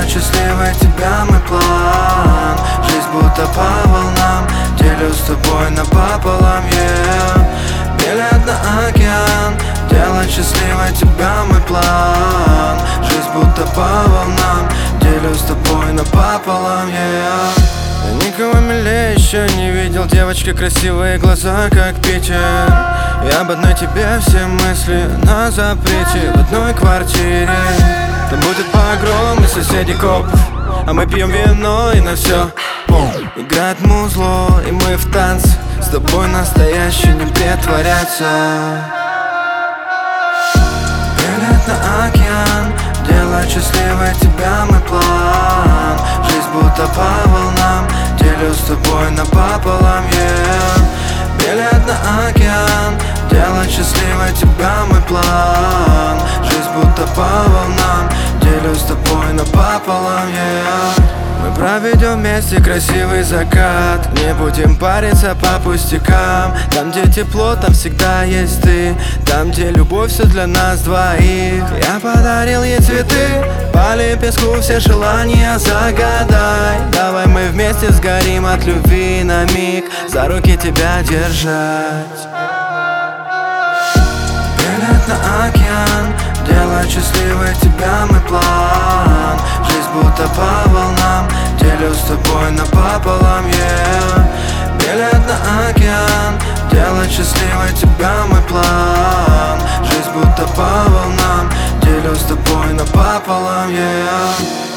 делать счастливой тебя мой план. Жизнь будто по волнам, делю с тобой напополам, yeah. Билет на океан, делать счастливой тебя мой план. Жизнь будто по волнам, делю с тобой напополам, yeah. Я никого милее еще не видел, девочка, красивые глаза, как Питер. И об одной тебе все мысли на запрете в одной квартире. Там будет погром и соседи копов, а мы пьем вино и на все играет музло, и мы в танце. С тобой настоящий, не притворяться. Билет на океан, делать счастливой тебя мой план. Жизнь будто по волнам, делю с тобой напополам, yeah. Билет на океан, делать счастливой тебя мой план. Жизнь будто по волнам, делю с тобой напополам, yeah. Мы проведем вместе красивый закат, не будем париться по пустякам. Там, где тепло, там всегда есть ты. Там, где любовь, все для нас двоих. Я подарил ей цветы, по лепестку все желания загадай. Давай мы вместе сгорим от любви на миг, за руки тебя держать. Билет на океан, делать счастливой тебя мой план. Жизнь будто по волнам, делю с тобой напополам, yeah. Билет на океан, делать счастливой тебя мой план. Жизнь будто по волнам, делю с тобой напополам, yeah.